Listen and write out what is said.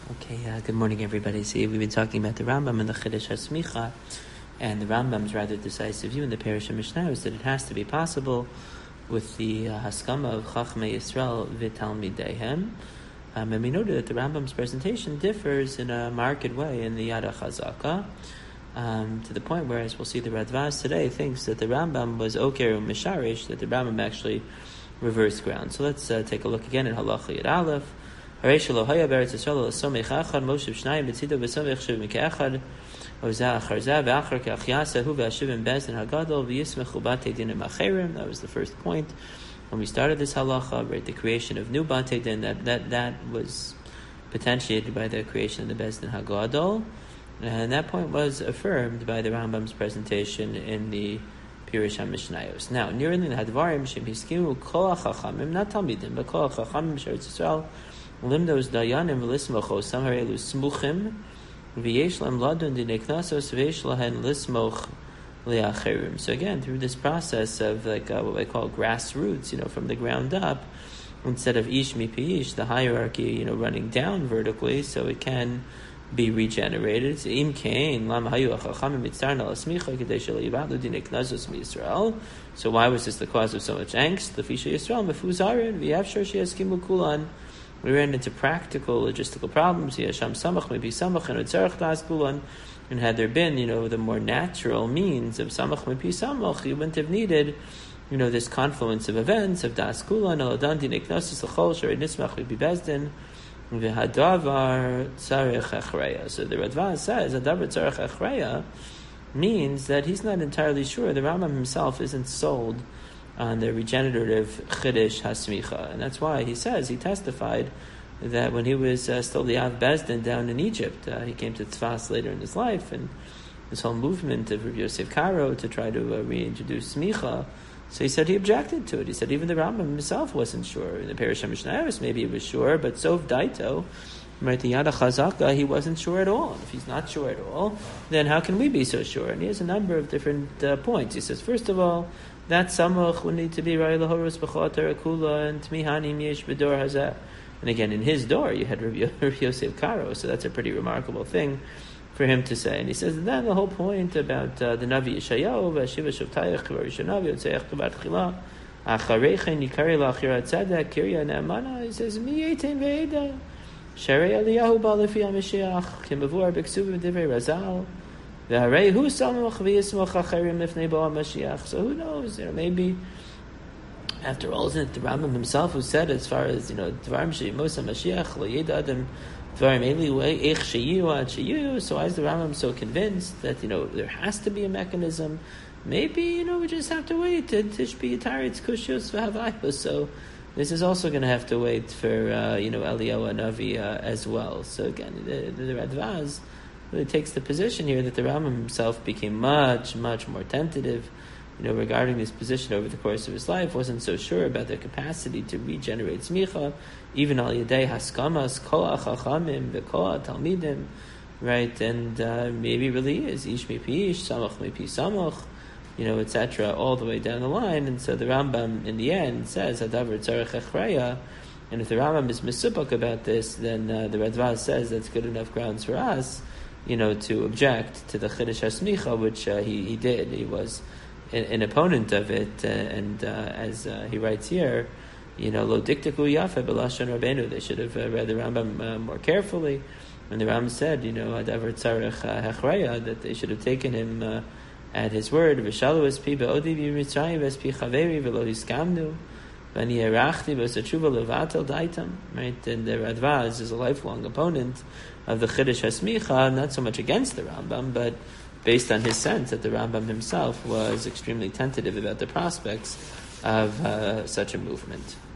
Okay, good morning, everybody. See, we've been talking about the Rambam and the Chiddush HaSmicha, and the Rambam's rather decisive view in the Parish of Mishnah is that it has to be possible with the Haskama of Chachmei Yisrael v'Talmideihem. And we noted that the Rambam's presentation differs in a marked way in the Yad HaChazaka, to the point where, as we'll see, the Radvaz today thinks that the Rambam was Oker Misharish, that the Rambam actually reversed ground. So let's take a look again at Halacha Yad Aleph. Moshe b'tzido v'somech shiv mik'echad ozah achar zah v'achar k'achyasahu v'ashivim bezdin hagadol v'yismechu batei dinim acherim. That was the first point when we started this halacha, right? The creation of new batei din, that was potentiated by the creation of the bezdin hagadol, and that point was affirmed by the Rambam's presentation in the Pirush HaMishnayos. Now, nearly the hadvarim shem hiskimu kol hachachamim, not talmidim, but kol hachachamim sheretz Yisrael. Limdos dayanim v'lismocho samar elu smuchim v'yesh lam ladun dineknasos v'yesh lahen lismoch le'acherim. So again, through this process of what I call grassroots, from the ground up, instead of ish mipi ish, the hierarchy, running down vertically, so it can be regenerated. So im kain lam hayu achachamim mitzarna lasmicha kedei shelo yivadu dineknasos miYisrael. So why was this the cause of so much angst? Lefisha Yisrael mefuzarin v'yavshar sheyaskimu kulan. We ran into practical, logistical problems. Yasham samach, maybe samach, and utzarach das kulan. And had there been, the more natural means of samach, maybe samach, you wouldn't have needed, this confluence of events of das kulan, aladan dineknasis l'chol, shared nismach, maybe bezdin, v'hadavar tzarech achreya. So the Radvaz says, hadavar tzarech achreya means that he's not entirely sure. The Rambam himself isn't sold on the regenerative Chiddush HaSmicha. And that's why he says, he testified that when he was still the Av Bezdin down in Egypt, he came to Tzfas later in his life, and this whole movement of Rabbi Yosef Karo to try to reintroduce Smicha. So he said he objected to it. He said even the Rambam himself wasn't sure. In the Parish HaMishnayos, maybe he was sure, but Sov Daito, right, the Yad HaChazaka, he wasn't sure at all. If he's not sure at all, then how can we be so sure? And he has a number of different points. He says, first of all, that samach would need to be Rai Lahoros B'Chotar Akula and Tmihanim Yesh B'Dor Hazeh. And again, in his door, you had Rabbi Yosef Karo, so that's a pretty remarkable thing for him to say. And he says, then the whole point about the Navi Yeshayahu, V'Ashiva Shavtayach, V'Arishonav, Yotzeach Tabat Chila, Acharechen, Yikari L'Achirat Tzedek, Kirya Ne'amana, he says, Mi Yetein Ve'eda, Sharei Eliyahu Ba'Lefi HaMashiach, Kimavur B'Ksuvim Divrei Razal, so who knows? Maybe after all, isn't it the Rambam himself who said, as far as Dvarim she'yimos HaMashiach lo yeda adam Dvarim eli eich sheyiyu ad sheyiyu. So why is the Rambam so convinced that there has to be a mechanism? Maybe we just have to wait to Tishbi Yitaritz Kushus v'Havayos. So this is also going to have to wait for Eliyahu Hanavi as well. So again, the Radvaz really takes the position here that the Rambam himself became much, much more tentative, regarding this position over the course of his life, wasn't so sure about their capacity to regenerate smicha, even al yedei haskamas, kol hachachamim, v'kol talmidim, right? And maybe really is ish mipi ish, samach mipi samach, etc., all the way down the line. And so the Rambam, in the end, says, hadavar tzarech echraya. And if the Rambam is misupok about this, then the Radvaz says that's good enough grounds for us, to object to the Chiddush HaSmicha, which he did. He was an opponent of it, and as he writes here, lo diktaku yafe b'lashon Rabbeinu. They should have read the Rambam more carefully. When the Rambam said, hadavar tzarech hechraya, that they should have taken him at his word. V'shalu es pi be'odi b'Mitzrayim es pi chaveri v'lo hiskamnu. Right, and the Radvaz is a lifelong opponent of the Chiddush HaSmicha, not so much against the Rambam, but based on his sense that the Rambam himself was extremely tentative about the prospects of such a movement.